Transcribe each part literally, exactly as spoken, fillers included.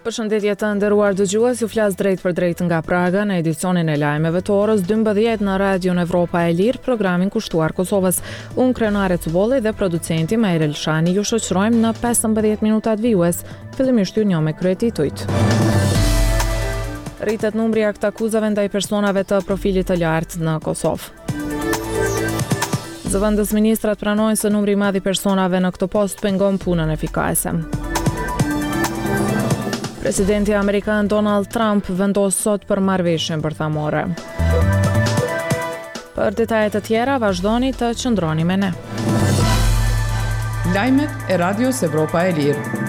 Përshëndetje të nderuar dëgjues, ju flas drejt për drejt nga Praga në edicionin e lajmeve të orës dymbëdhjetë në Radion Evropa e Lirë, programin kushtuar Kosovës. Unë Krenare Cubolli dhe producenti Majrel Shani ju shoqërojmë në pesëmbëdhjetë minutat vijues. Fillimisht ju njoh me kryetitujt. Rritet numri i aktakuzave ndaj personave të profilit të lartë në Kosovë. Zëvendës ministrat pranojnë se numri i madh i personave në këtë post pengon punën efikase. Presidenti amerikan Donald Trump vendos sot për marrëveshjen bërthamore. Për detajet të tjera, vazhdoni të qëndroni me ne. Lajmet e Radios Evropa e Lirë.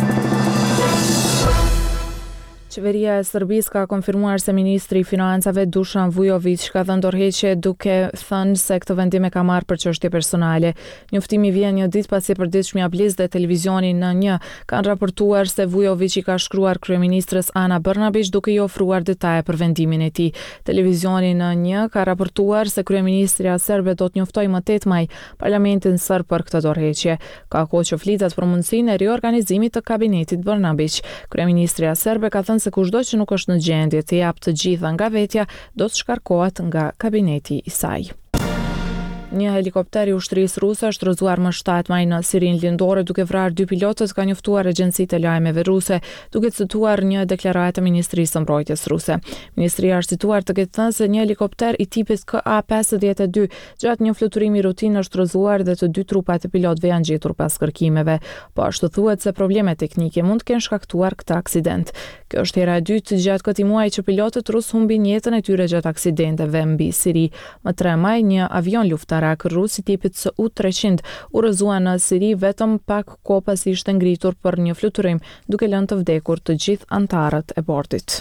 Qeveria e Serbisë ka konfirmuar se ministri i financave Dušan Vujović ka dhënë dorëheqje duke thënë se këtë vendim e ka marrë për çështje personale. Njoftimi vjen një ditë pasi përditshmja Bliz dhe televizioni N një kanë raportuar se Vujović i ka shkruar kryeministres Ana Brnabić duke i ofruar detaje për vendimin e tij. Televizioni N një ka raportuar se kryeministria serbe do të njoftojë më tetë maj parlamentin serb për këtë dorëheqje. Ka kohë që flitet për mundësinë e riorganizimit të kabinetit Brnabić. Kryeministria serbe ka thënë se kushdo që nuk është në gjendje të japë të gjitha nga vetja, do të shkarkohet nga kabineti i saj. Një helikopter i ushtrisë ruse është rrëzuar më shtatë maj në Sirinë lindore duke vrarë dy pilotët, ka njoftuar agjencitë e lajmeve ruse, duke cituar një deklaratë të Ministrisë së Mbrojtjes ruse. Ministria është cituar të ketë thënë se një helikopter i tipit K A pesëdhjetë e dy gjatë një fluturimi rutinë është rrëzuar dhe të dy trupat e pilotëve janë gjetur pas kërkimeve. Po ashtu thuhet se probleme teknike mund të kenë shkaktuar këtë aksident. Kjo është hera e dytë gjatë këtij muaji që pilotët rus humbin jetën e tyre gjatë aksidenteve mbi Siri. Më tre maj një avion luftarak rus i tipit S U treqind u rrëzua në Siri vetëm pak kohë pasi ishte ngritur për një fluturim, duke lënë të vdekur të gjithë anëtarët e bortit.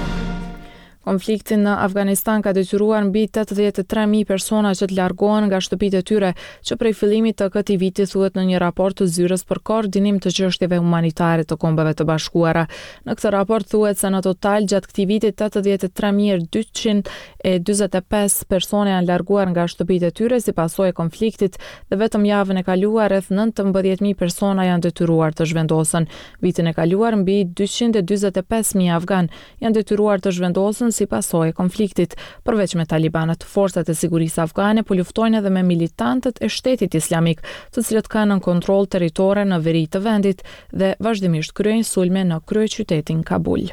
Konflikti në Afganistan ka detyruar mbi tetëdhjetë e tre mijë persona që të largohen nga shtëpitë e tyre, që prej fillimit të këtij viti thuhet në një raport të Zyrës për koordinim të çështjeve humanitare të Kombeve të Bashkuara. Në këtë raport thuhet se në total gjatë këtij viti tetëdhjetë e tre mijë dyqind e dyzet e pesë persona janë larguar nga shtëpitë e tyre si pasojë e konfliktit dhe vetëm javën e kaluar rreth nëntëmbëdhjetë mijë persona janë detyruar të zhvendosen. Vitin e kaluar mbi dyqind e dyzet e pesë mijë afgan janë detyruar të zhvendosen si pasojë e konfliktit. Përveç me talibanët, forcat e sigurisë afgane po luftojnë edhe me militantët e Shtetit Islamik, të cilët kanë në kontroll territore në veri të vendit dhe vazhdimisht kryejnë sulme në kryeqytetin Kabul.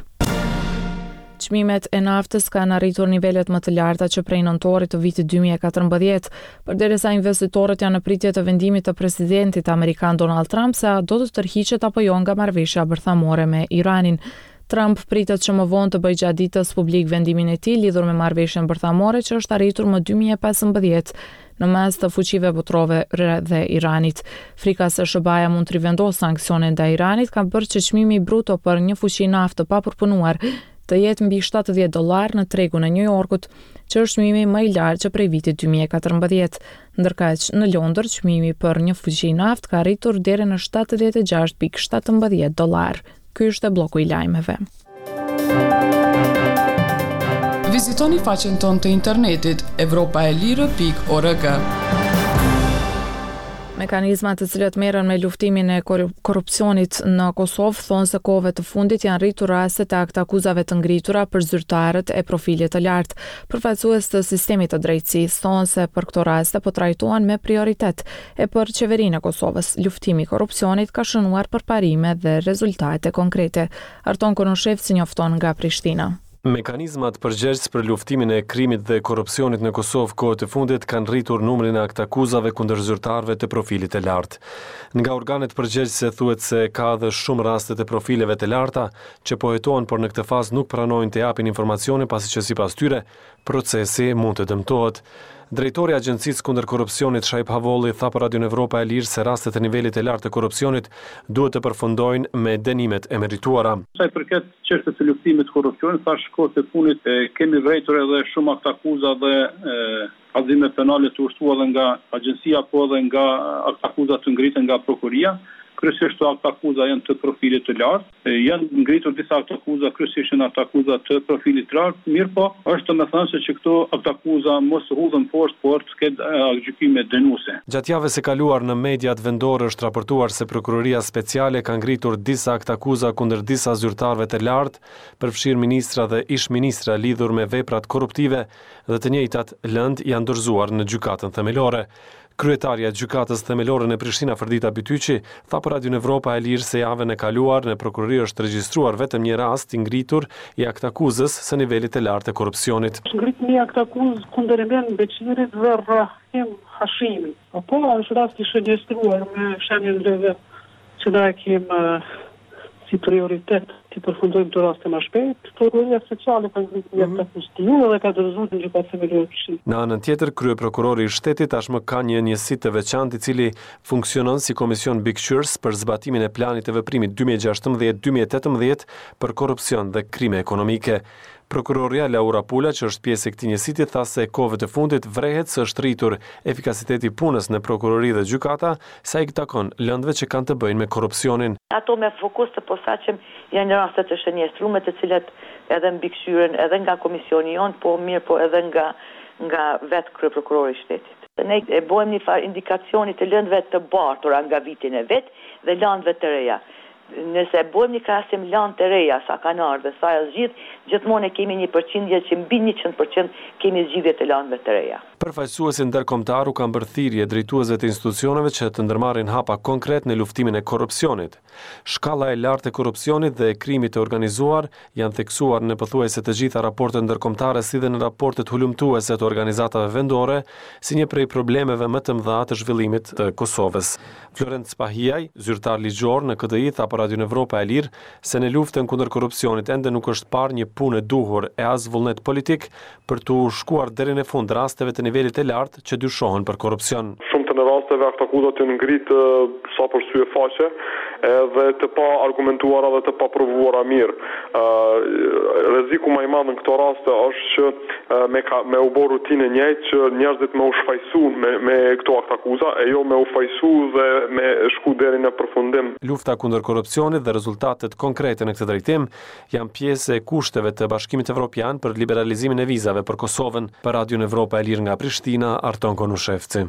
Çmimet e naftës kanë arritur nivelet më të larta që prej nëntorit të vitit dy mijë e katërmbëdhjetë, përderisa investitorët janë në pritje të vendimit të presidentit amerikan Donald Trump se a do të tërhiqet apo jo nga marrëveshja bërthamore me Iranin. Trump pritet që më vonë të bëjë gjatë ditës publik vendimin e tij lidhur me marrëveshjen bërthamore që është arritur më dy mijë e pesëmbëdhjetë në mes të fuqive botrore dhe Iranit. Frika se S B A-ja mund të rivendosë sanksionet ndaj Iranit ka bërë që çmimi bruto për një fuqi naftë të papërpunuar të jetë mbi shtatëdhjetë dollar në tregun e New Yorkut, që është çmimi më i lartë që prej vitit dy mijë e katërmbëdhjetë. Ndërkaq në Londër çmimi për një fuqi naftë ka arritur deri në shtatëdhjetë e gjashtë pikë shtatëmbëdhjetë dollar. Ky është bloku i lajmeve. Vizitoni faqen tonë të internetit evropaelire pikë org. Mekanizmat të cilët merren me luftimin e korrupsionit në Kosovë thonë se kohëve të fundit janë rritur rastet e aktakuzave të ngritura për zyrtarët e profilit të lartë. Përfaqësues të sistemit të drejtësisë thonë se për këto raste po trajtohen me prioritet e për qeverinë e Kosovës. Luftimi i korrupsionit ka shënuar përparime dhe rezultate konkrete. Arton Konoshevci njofton nga Prishtina. Mekanizmat përgjegjës për luftimin e krimit dhe korrupsionit në Kosovë kohët e fundit kanë rritur numrin e aktakuzave kundër zyrtarëve të profilit të lartë. Nga organet përgjegjëse thuhet se ka edhe shumë raste të profileve të larta që po hetohen, por në këtë fazë nuk pranojnë të japin informacione pasi që sipas tyre procesi mund të dëmtohet. Drejtori i Agjencisë kundër korrupsionit Shaip Havolli tha për Radion Evropa e Lirë se rastet e nivelit të lartë të korrupsionit duhet të përfundojnë me dënimet e merituara. Sa i përket çështjes së luftimit të korrupsionit, thash kohët e fundit e kemi vërejtur edhe shumë aktakuza dhe kallëzime penale të ushtuara nga agjencia, po edhe nga aktakuza të ngritën nga prokuria. kryesisht akta akuza janë të profilit të lartë, janë ngritur disa akta akuza, kryesisht janë akta akuza të profilit të lartë, mirë po është të me thënë se që këto akta akuza mos hudhen poshtë, por të ketë gjykime dënuese. Gjatë javës së kaluar në mediat vendore është raportuar se prokuroria speciale ka ngritur disa akta akuza kundër disa zyrtarëve të lartë, përfshirë ministra dhe ish ministra lidhur me veprat korruptive dhe të njëjtat lëndë janë dorëzuar në gjykatën themelore. Kryetaria e gjykatës themelore në Prishtina, Ferdita Bytyqi, tha për Radio Evropa e Lirë se javën e kaluar në prokurori është regjistruar vetëm një rast i ngritur i aktakuzës së nivelit të lartë të korrupsionit. Është ngritur një aktakuzë kundër Emen Beqirit dhe Rahim Hashimit. Po është rast i shënjestruar me shenjën dhe që na e kemë si prioritet të përfundojmë të raste më shpejt. Prokuroria speciale ka ngritur një aktakuzë dhe ka dorëzuar në gjykatë themelore Prishtinë. Në anën tjetër, kryeprokurori i shtetit tashmë ka një njësi të veçantë i cili funksionon si komision bikëqyrës për zbatimin e planit të veprimit dy mijë e gjashtëmbëdhjetë dy mijë e tetëmbëdhjetë për korrupsion dhe krime ekonomike. Prokuroria Laura Pula, që është pjesë e këtij njësiti, tha se kohëve të fundit vrehet se është rritur efikasiteti i punës në prokurori dhe gjykata, sa i takon lëndëve që kanë të bëjnë me korrupsionin. Ato me fokus të posaçëm janë raste të shënjestruara të cilat edhe mbikëqyren edhe nga komisioni jon, po mirë po edhe nga nga vetë kryeprokurori i shtetit. Ne e bëjmë një farë indikacioni të lëndëve të bartura nga vitin e vet dhe lëndëve të reja. Nëse bëjmë një krahasim lëndë të reja sa kanë ardhur dhe sa janë zgjidhur, gjithmonë kemi një përqindje që mbi njëqind përqind kemi zgjidhje të lëndëve të reja. Përfaqësuesi ndërkombëtar u kanë bërë thirrje drejtuesve të institucioneve që të ndërmarrin hapa konkret në luftimin e korrupsionit. Shkalla e lartë e korrupsionit dhe e krimit të organizuar janë theksuar në pothuajse të gjitha raportet ndërkombëtare si dhe në raportet hulumtuese të organizatave vendore, si një prej problemeve më të mëdha të zhvillimit të Kosovës. Florent Spahiaj, zyrtar ligjor në K D I, tha për Radio Evropa e Lirë se në luftën kundër korrupsionit ende nuk është parë një punë e duhur e as vullnet politik për të shkuar deri në fund rasteve të nivelit të lartë që dyshohen për korrupsion. Shumë të në rasteve aktakuzat janë ngritë sa për sy e faqe edhe të pa argumentuara dhe të pa provuara mirë. Rreziku më i madh në këto raste është që me ka, me u bë rutinë e njëjtë që njerëzit me u shfaqsuan me me këto aktakuza e jo me u fajsu dhe me shku deri në përfundim. Lufta kundër korrupsionit dhe rezultatet konkrete në këtë drejtim janë pjesë e kushteve të Bashkimit Evropian për liberalizimin e vizave për Kosovën. Për Radio Evropa e Lirë nga Prishtina, Arton Konushevci.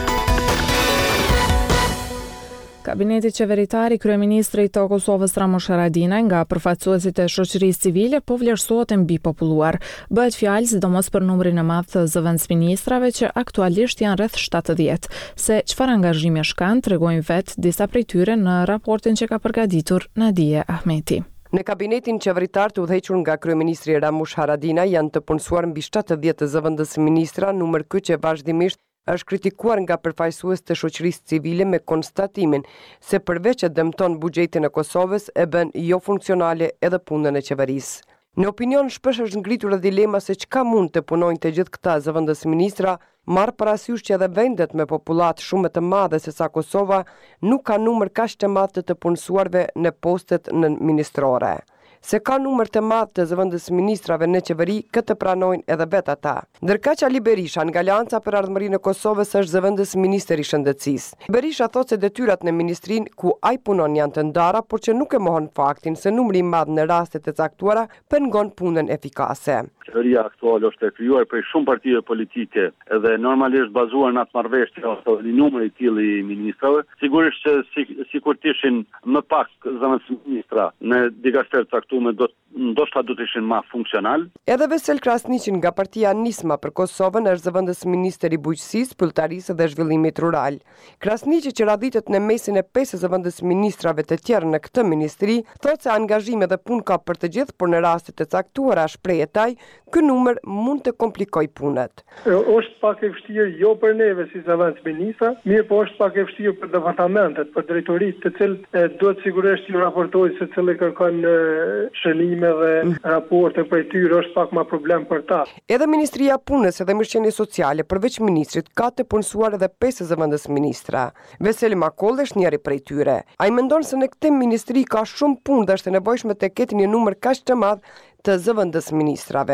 Kabineti qeveritari i kryeministrit të Kosovës Ramush Haradinaj nga përfaqësuesit e shoqërisë civile po vlerësohet e mbipopulluar. Bëhet fjalë sidomos për numrin e madh të zëvendësministrave që aktualisht janë rreth shtatëdhjetë. Se çfarë angazhime shkan, tregojnë vetë disa prej tyre në raportin që ka përgatitur Nadia Ahmeti. Në kabinetin qeveritar të udhëhequr nga kryeministri Ramush Haradinaj janë të punësuar mbi shtatëdhjetë zëvendësministra, numër ky që vazhdimisht është kritikuar nga përfaqësues të shoqërisë civile me konstatimin se përveç që dëmton buxhetin e Kosovës e bën jo funksionale edhe punën e qeverisë. Në opinion shpesh është ngritur dilema se çka mund të punojnë të gjithë këta zëvendësministra, marrë parasysh që edhe vendet me popullat shumë të madhe se sa Kosova nuk ka numër kaq të madh të të punësuarve në postet në ministrore. Se ka numër të madh të zëvendësministrave në qeveri, këtë pranojnë edhe vetë ata. Ndërkaq Ali Berisha nga Alianca për Ardhmërinë e Kosovës është zëvendësministër i shëndetësisë. Berisha thotë se detyrat në ministrinë ku ai punon janë të ndara, por që nuk e mohon faktin se numri i madh në rastet e caktuara pengon punën efikase. Qeveria aktuale është e krijuar prej shumë partive politike dhe normalisht bazuar në atë marrëveshje ose në numrin e tillë i ministrave. Sigurisht që si, sikur të ishin më pak zëvendësministra në dikaster caktuar do ndoshta do të ishin më funksional. Edhe Vesel Krasniqi nga partia Nisma për Kosovën është zëvendësministër i bujqësisë, pylltarisë dhe zhvillimit rural. Krasniqi që radhitet në mesin e pesë zëvendësministrave të tjerë në këtë ministri, thotë se angazhime dhe punë ka për të gjithë, por në rastet e caktuara shpreh taj, ky numër mund të komplikoj punët. Është pak e vështirë jo për neve si zëvendësministra, mirë po është pak e vështirë për departamentet, për drejtoritë, të cilët duhet sigurisht ju raportojnë se cilë kërkon shënime dhe raporte për tyre, është pak më problem për ta. Edhe Ministria e Punës dhe Mirëqenies Sociale përveç ministrit ka të punësuar edhe pesë zëvendësministra. Veseli Makoll është njëri prej tyre. Ai mendon se në këtë ministri ka shumë punë dhe është e nevojshme të ketë një numër kaq të madh të zëvendësministrave.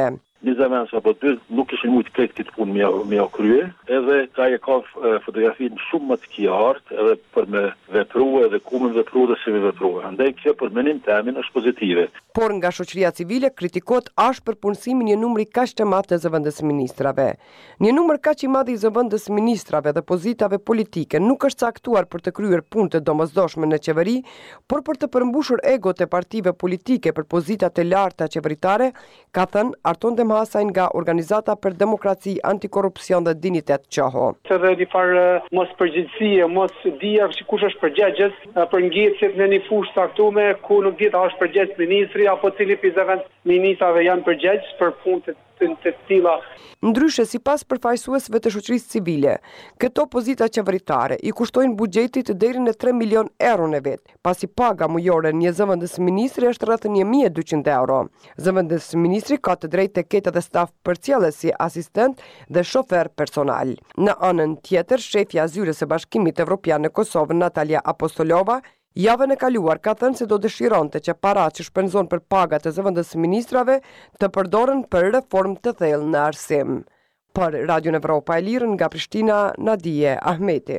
një zaman apo dy nuk kishin mujt këtë këtë punë me me krye, edhe ka e ka fotografinë shumë më të qartë edhe për me vepruar edhe ku me vepruar dhe si me vepruar. Andaj kjo për menim temin është pozitive. Por nga shoqëria civile kritikot ashtë për punësimin një numri kaq të madh të zëvendës ministrave. Një numër kaq i madh i zëvendës ministrave dhe pozitave politike nuk është caktuar për të kryer punë të domosdoshme në qeveri, por për të përmbushur egot e partive politike për pozitat e larta qeveritare, ka thënë Arton Demhasaj nga Organizata për Demokraci, Antikorrupsion dhe Dinitet Qoho. Edhe një farë mos përgjegjësie, mos dia kush është përgjegjës për ngjeçjet në një fushë caktuar ku nuk dihet a është përgjegjës ministri apo cili pizavent ministrave janë përgjegjës për punë të të tilla. Ndryshe, sipas përfaqësuesve të shoqërisë civile, këto pozita qeveritare i kushtojnë buxhetit deri në tre milion euro në vit, pasi paga mujore një zëvendës ministri është rreth një mijë e dyqind euro. Zëvendës ministri ka të drejtë të ketë edhe staf përcjellës si asistent dhe shofer personal. Në anën tjetër, shefja e zyrës së Bashkimit Evropian në Kosovë, Natalia Apostolova, javën e kaluar ka thënë se do dëshironte që paratë që shpenzon për pagat e zëvendës ministrave të përdoren për reformë të thellë në arsim. Për Radio Evropa e Lirë nga Prishtina, Nadije Ahmeti.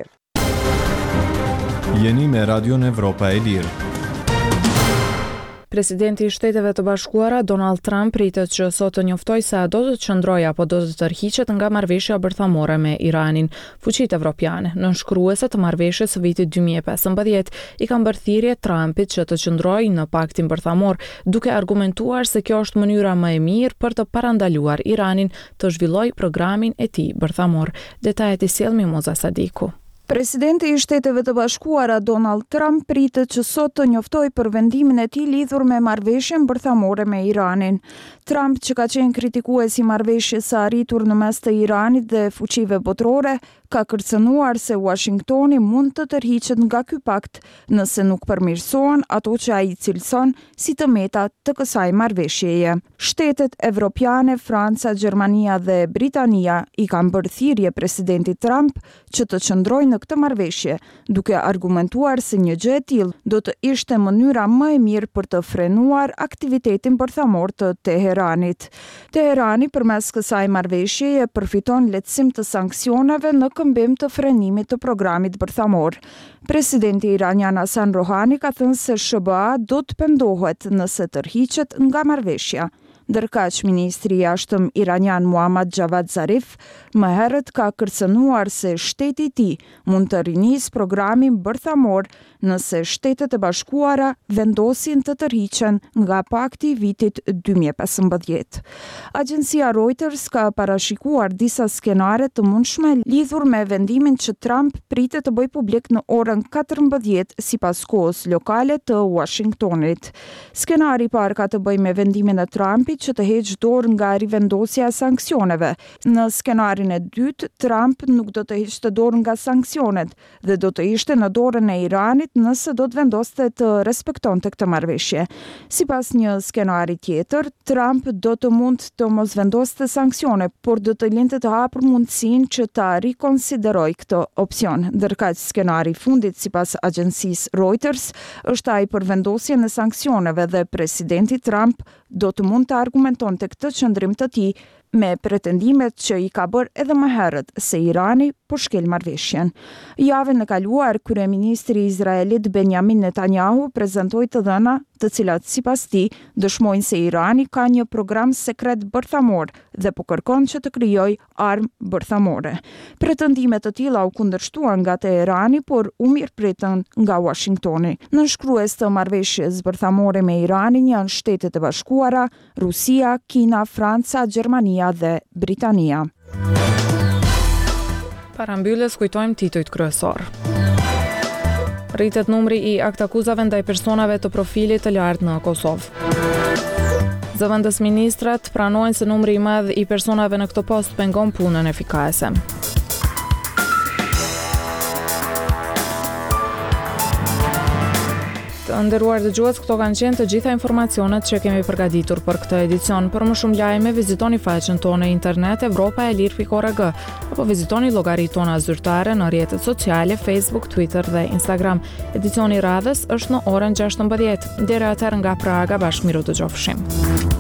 Jeni me Radio Evropa e Lirë. Presidenti i Shteteve të Bashkuara Donald Trump pritet që sot të njoftoj se a do të çndrojë apo do të tërhiqet nga marrëveshja bërthamore me Iranin. Fuqitë evropiane, nënshkruese të marrëveshjes së vitit dy mijë e pesëmbëdhjetë, i kanë bërë thirrje Trumpit që të qëndrojë në paktin bërthamor, duke argumentuar se kjo është mënyra më e mirë për të parandaluar Iranin të zhvillojë programin e tij bërthamor. Detajet i sjell Mimoza Sadiku. Presidenti i Shteteve të Bashkuara Donald Trump pritet që sot të njoftojë për vendimin e tij lidhur me marrëveshjen bërthamore me Iranin. Trump, që ka qenë kritikues i marrëveshjes së arritur në mes të Iranit dhe fuqive botërore, ka kërcënuar se Washingtoni mund të tërhiqet nga ky pakt nëse nuk përmirësohen ato që ai cilëson si të meta të kësaj marrëveshjeje. Shtetet evropiane, Franca, Gjermania dhe Britania i kanë bërë thirrje presidentit Trump që të qëndrojë në këtë marrëveshje, duke argumentuar se një gjë e tillë do të ishte mënyra më e mirë për të frenuar aktivitetin bërthamor të Teheranit. Teherani përmes kësaj marrëveshjeje përfiton lehtësim të sanksioneve në këmbim të frenimit të programit bërthamor. Presidenti iranian Hasan Rohani ka thënë se S B A do të pendohet nëse tërhiqet nga marrëveshja. Ndërkaq, ministri i jashtëm iranian Muhammad Javad Zarif më herët ka kërcënuar se shteti i tij mund të rinisë programin bërthamor nëse Shtetet e Bashkuara vendosin të tërhiqen nga pakti i vitit dy mijë e pesëmbëdhjetë. Agjencia Reuters ka parashikuar disa skenare të mundshme lidhur me vendimin që Trump pritet të bëjë publik në orën katërmbëdhjetë sipas kohës lokale të Washingtonit. Skenari i parë ka të bëjë me vendimin e Trumpit që të heqë dorë nga rivendosja e sanksioneve. Në skenarin e dytë, Trump nuk do të heqte dorë nga sanksionet dhe do të ishte në dorën e Iranit nëse do të vendoste të respektonte këtë marrëveshje. Sipas një skenari tjetër, Trump do të mund të mos vendoste sanksione, por do të linte të hapur mundësinë që ta rikonsiderojë këtë opsion. Ndërkaq skenari i fundit sipas agjencisë Reuters është ai për vendosjen e sanksioneve dhe presidenti Trump do të mund të argumenton të këtë qëndrim të tij me pretendimet që i ka bërë edhe më herët se Irani po shkel marrëveshjen. Javën e kaluar, kryeministri izraelit Benjamin Netanyahu prezantoi të dhëna të cilat sipas tij dëshmojnë se Irani ka një program sekret bërthamor dhe po kërkon që të krijojë armë bërthamore. Pretendime të tilla u kundërshtuan nga Teherani, por u mirëpritën nga Washingtoni. Nënshkrues të marrëveshjes bërthamore me Iranin janë Shtetet e Bashkuara, Rusia, Kina, Franca, Gjermania dhe Britania. Para mbylljes kujtojmë titujt kryesor. Rritet numri i aktakuzave ndaj personave të profilit të lartë në Kosovë. Zëvendës ministrat pranojnë se numri i madh i personave në këtë post pengon punën efikase. Të nderuar dëgjues, këto kanë qenë të gjitha informacionet që kemi përgatitur për këtë edicion. Për më shumë lajme, vizitoni faqen tonë internet evropa e lirë pikë org apo vizitoni llogaritë tona zyrtare në rrjetet sociale Facebook, Twitter dhe Instagram. Edicioni i radhës është në orën gjashtëmbëdhjetë. Deri atëherë nga Praga, bashkë miru të qofshim.